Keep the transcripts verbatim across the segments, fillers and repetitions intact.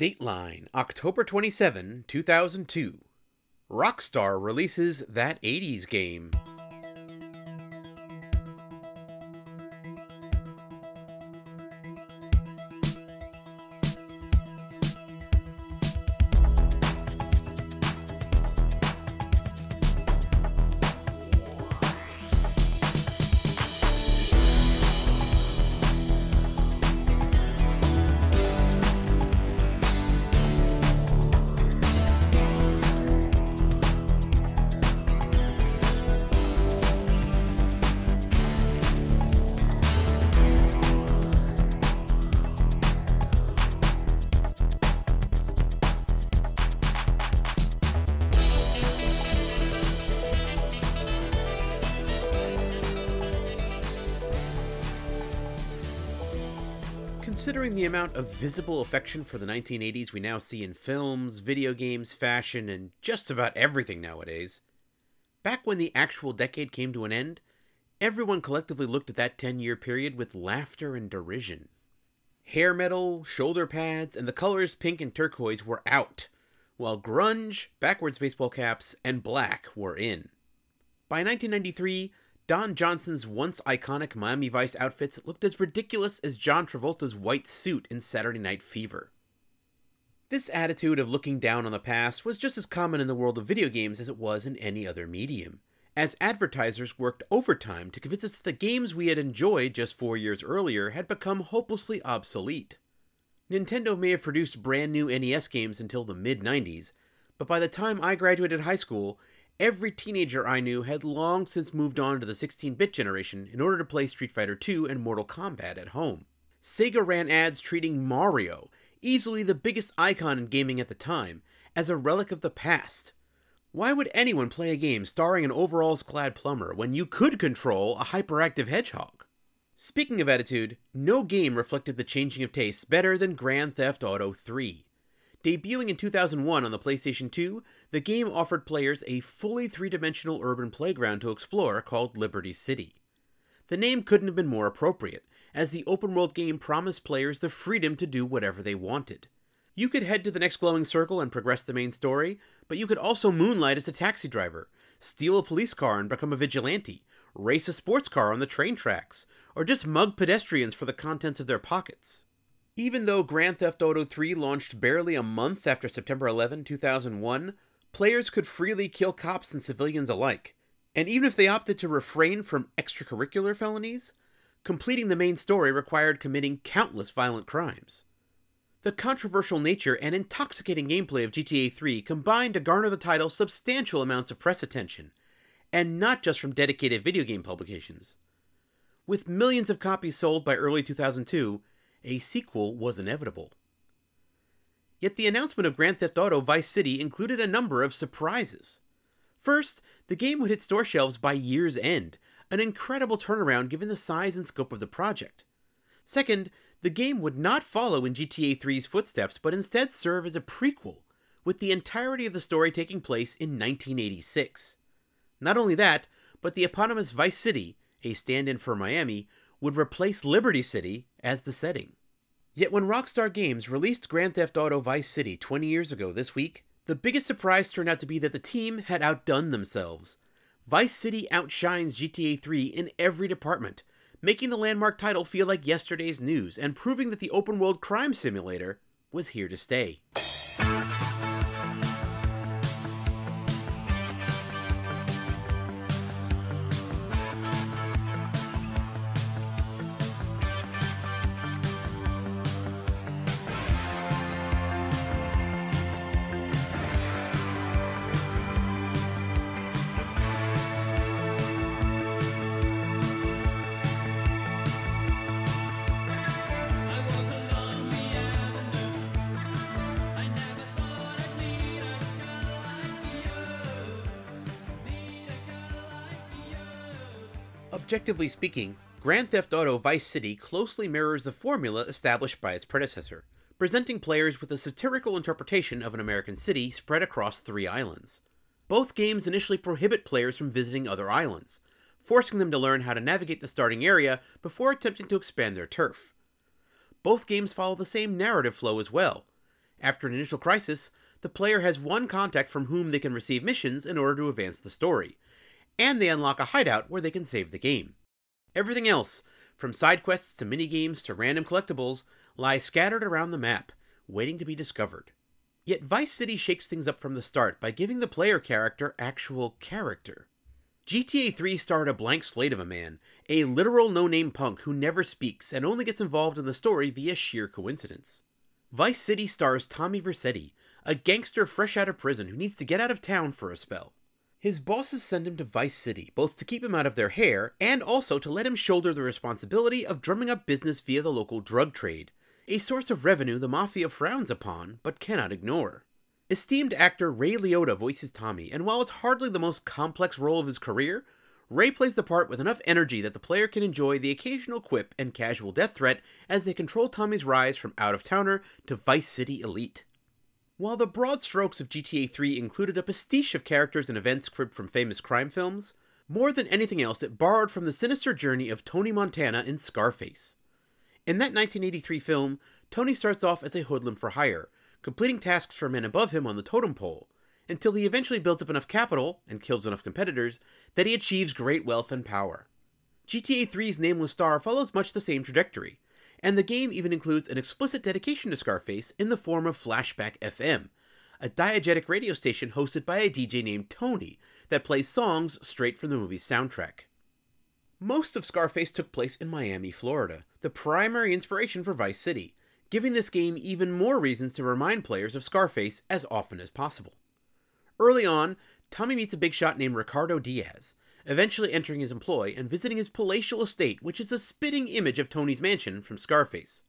Dateline, October twenty-seventh, two thousand two. Rockstar releases That eighties Game. Considering the amount of visible affection for the nineteen eighties we now see in films, video games, fashion, and just about everything nowadays, back when the actual decade came to an end, everyone collectively looked at that ten-year period with laughter and derision. Hair metal, shoulder pads, and the colors pink and turquoise were out, while grunge, backwards baseball caps, and black were in. By nineteen ninety-three, Don Johnson's once iconic Miami Vice outfits looked as ridiculous as John Travolta's white suit in Saturday Night Fever. This attitude of looking down on the past was just as common in the world of video games as it was in any other medium, as advertisers worked overtime to convince us that the games we had enjoyed just four years earlier had become hopelessly obsolete. Nintendo may have produced brand new N E S games until the mid nineties, but by the time I graduated high school, every teenager I knew had long since moved on to the sixteen-bit generation in order to play Street Fighter two and Mortal Kombat at home. Sega ran ads treating Mario, easily the biggest icon in gaming at the time, as a relic of the past. Why would anyone play a game starring an overalls-clad plumber when you could control a hyperactive hedgehog? Speaking of attitude, no game reflected the changing of tastes better than Grand Theft Auto three. Debuting in two thousand one on the PlayStation two, the game offered players a fully three-dimensional urban playground to explore called Liberty City. The name couldn't have been more appropriate, as the open-world game promised players the freedom to do whatever they wanted. You could head to the next glowing circle and progress the main story, but you could also moonlight as a taxi driver, steal a police car and become a vigilante, race a sports car on the train tracks, or just mug pedestrians for the contents of their pockets. Even though Grand Theft Auto three launched barely a month after September eleventh, two thousand one, players could freely kill cops and civilians alike, and even if they opted to refrain from extracurricular felonies, completing the main story required committing countless violent crimes. The controversial nature and intoxicating gameplay of G T A three combined to garner the title substantial amounts of press attention, and not just from dedicated video game publications. With millions of copies sold by early two thousand two, a sequel was inevitable. Yet the announcement of Grand Theft Auto Vice City included a number of surprises. First, the game would hit store shelves by year's end, an incredible turnaround given the size and scope of the project. Second, the game would not follow in G T A three's footsteps, but instead serve as a prequel, with the entirety of the story taking place in nineteen eighty-six. Not only that, but the eponymous Vice City, a stand-in for Miami, would replace Liberty City as the setting. Yet when Rockstar Games released Grand Theft Auto Vice City twenty years ago this week, the biggest surprise turned out to be that the team had outdone themselves. Vice City outshines G T A three in every department, making the landmark title feel like yesterday's news and proving that the open-world crime simulator was here to stay. Objectively speaking, Grand Theft Auto Vice City closely mirrors the formula established by its predecessor, presenting players with a satirical interpretation of an American city spread across three islands. Both games initially prohibit players from visiting other islands, forcing them to learn how to navigate the starting area before attempting to expand their turf. Both games follow the same narrative flow as well, After an initial crisis, the player has one contact from whom they can receive missions in order to advance the story, and they unlock a hideout where they can save the game. Everything else, from side quests to minigames to random collectibles, lies scattered around the map, waiting to be discovered. Yet Vice City shakes things up from the start by giving the player character actual character. G T A three starred a blank slate of a man, a literal no-name punk who never speaks and only gets involved in the story via sheer coincidence. Vice City stars Tommy Vercetti, a gangster fresh out of prison who needs to get out of town for a spell. His bosses send him to Vice City, both to keep him out of their hair, and also to let him shoulder the responsibility of drumming up business via the local drug trade, a source of revenue the Mafia frowns upon, but cannot ignore. Esteemed actor Ray Liotta voices Tommy, and while it's hardly the most complex role of his career, Ray plays the part with enough energy that the player can enjoy the occasional quip and casual death threat as they control Tommy's rise from out-of-towner to Vice City elite. While the broad strokes of G T A three included a pastiche of characters and events cribbed from famous crime films, more than anything else it borrowed from the sinister journey of Tony Montana in Scarface. In that nineteen eighty-three film, Tony starts off as a hoodlum for hire, completing tasks for men above him on the totem pole, until he eventually builds up enough capital, and kills enough competitors, that he achieves great wealth and power. G T A three's Nameless Star follows much the same trajectory, and the game even includes an explicit dedication to Scarface in the form of Flashback F M, a diegetic radio station hosted by a D J named Tony that plays songs straight from the movie's soundtrack. Most of Scarface took place in Miami, Florida, the primary inspiration for Vice City, giving this game even more reasons to remind players of Scarface as often as possible. Early on, Tommy meets a big shot named Ricardo Diaz, eventually entering his employ and visiting his palatial estate, which is a spitting image of Tony's mansion from Scarface.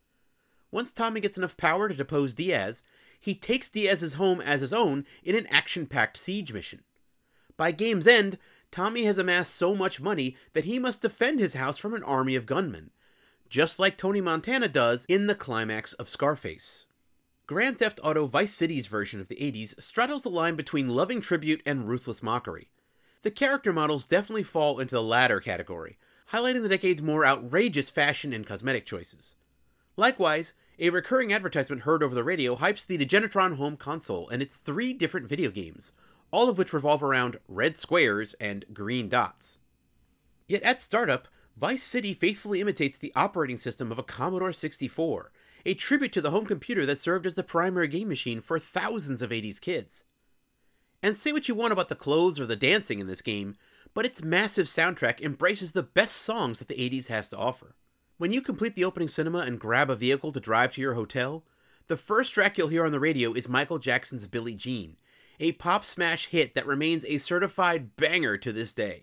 Once Tommy gets enough power to depose Diaz, he takes Diaz's home as his own in an action-packed siege mission. By game's end, Tommy has amassed so much money that he must defend his house from an army of gunmen, just like Tony Montana does in the climax of Scarface. Grand Theft Auto Vice City's version of the eighties straddles the line between loving tribute and ruthless mockery. The character models definitely fall into the latter category, highlighting the decade's more outrageous fashion and cosmetic choices. Likewise, a recurring advertisement heard over the radio hypes the Degenitron home console and its three different video games, all of which revolve around red squares and green dots. Yet at startup, Vice City faithfully imitates the operating system of a Commodore sixty-four, a tribute to the home computer that served as the primary game machine for thousands of eighties kids. And say what you want about the clothes or the dancing in this game, but its massive soundtrack embraces the best songs that the eighties has to offer. When you complete the opening cinema and grab a vehicle to drive to your hotel, the first track you'll hear on the radio is Michael Jackson's Billie Jean, a pop smash hit that remains a certified banger to this day.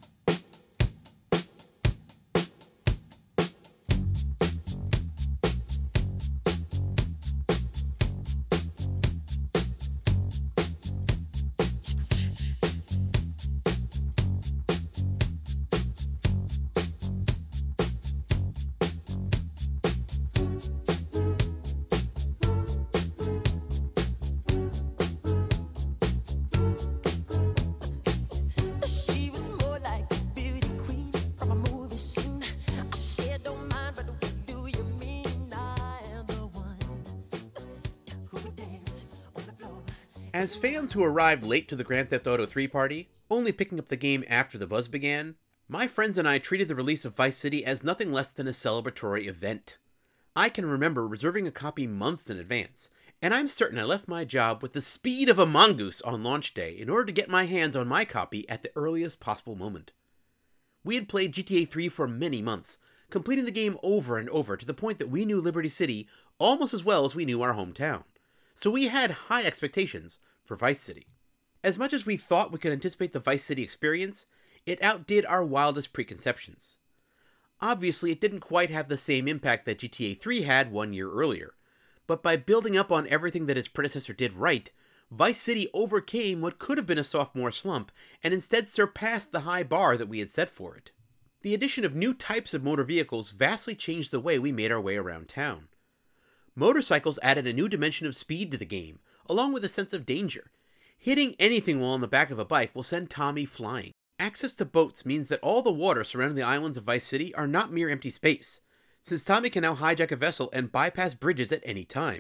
As fans who arrived late to the Grand Theft Auto three party, only picking up the game after the buzz began, my friends and I treated the release of Vice City as nothing less than a celebratory event. I can remember reserving a copy months in advance, and I'm certain I left my job with the speed of a mongoose on launch day in order to get my hands on my copy at the earliest possible moment. We had played G T A three for many months, completing the game over and over to the point that we knew Liberty City almost as well as we knew our hometown. So we had high expectations for Vice City. As much as we thought we could anticipate the Vice City experience, it outdid our wildest preconceptions. Obviously, it didn't quite have the same impact that G T A three had one year earlier, but by building up on everything that its predecessor did right, Vice City overcame what could have been a sophomore slump and instead surpassed the high bar that we had set for it. The addition of new types of motor vehicles vastly changed the way we made our way around town. Motorcycles added a new dimension of speed to the game, along with a sense of danger. Hitting anything while on the back of a bike will send Tommy flying. Access to boats means that all the water surrounding the islands of Vice City are not mere empty space, since Tommy can now hijack a vessel and bypass bridges at any time.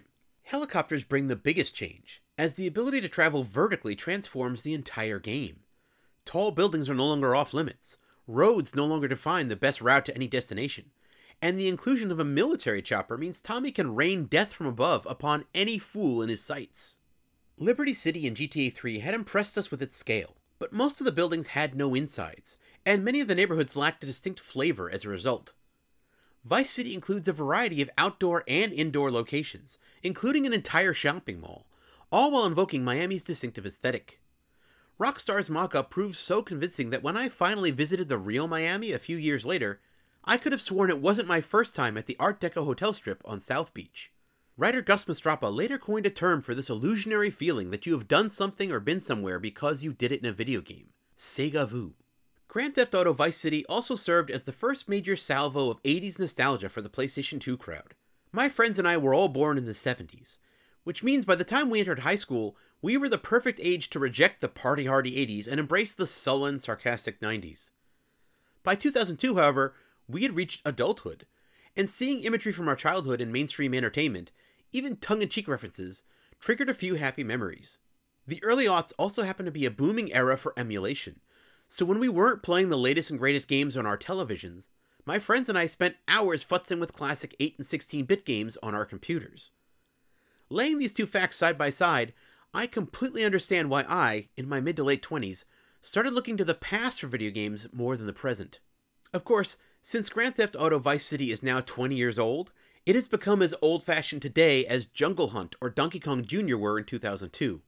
Helicopters bring the biggest change, as the ability to travel vertically transforms the entire game. Tall buildings are no longer off limits, roads no longer define the best route to any destination, and the inclusion of a military chopper means Tommy can rain death from above upon any fool in his sights. Liberty City in G T A three had impressed us with its scale, but most of the buildings had no insides, and many of the neighborhoods lacked a distinct flavor as a result. Vice City includes a variety of outdoor and indoor locations, including an entire shopping mall, all while invoking Miami's distinctive aesthetic. Rockstar's mock-up proves so convincing that when I finally visited the real Miami a few years later, I could have sworn it wasn't my first time at the Art Deco hotel strip on South Beach. Writer Gus Mastrapa later coined a term for this illusionary feeling that you have done something or been somewhere because you did it in a video game: Sega Vu. Grand Theft Auto Vice City also served as the first major salvo of eighties nostalgia for the PlayStation two crowd. My friends and I were all born in the seventies, which means by the time we entered high school, we were the perfect age to reject the party-hardy eighties and embrace the sullen, sarcastic nineties. By two thousand two, however, we had reached adulthood, and seeing imagery from our childhood in mainstream entertainment, even tongue-in-cheek references, triggered a few happy memories. The early aughts also happened to be a booming era for emulation, so when we weren't playing the latest and greatest games on our televisions, my friends and I spent hours futzing with classic eight and sixteen-bit games on our computers. Laying these two facts side by side, I completely understand why I, in my mid to late twenties, started looking to the past for video games more than the present. Of course, since Grand Theft Auto Vice City is now twenty years old, it has become as old-fashioned today as Jungle Hunt or Donkey Kong Junior were in two thousand two.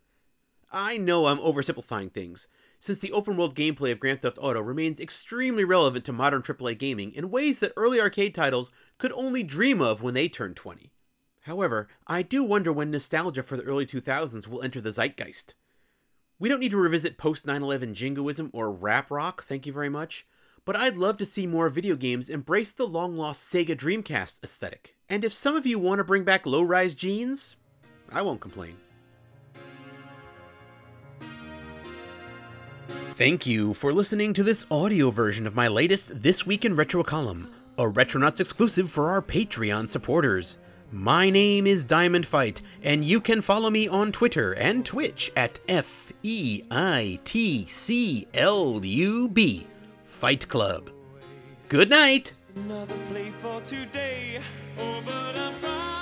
I know I'm oversimplifying things, since the open-world gameplay of Grand Theft Auto remains extremely relevant to modern triple A gaming in ways that early arcade titles could only dream of when they turned twenty. However, I do wonder when nostalgia for the early two thousands will enter the zeitgeist. We don't need to revisit post nine eleven jingoism or rap rock, thank you very much, but I'd love to see more video games embrace the long-lost Sega Dreamcast aesthetic. And if some of you want to bring back low-rise jeans, I won't complain. Thank you for listening to this audio version of my latest This Week in Retro column, a Retronauts exclusive for our Patreon supporters. My name is Diamond Fight, and you can follow me on Twitter and Twitch at F E I T C L U B, Fight Club. Good night! Another play for today. Oh, but I'm proud.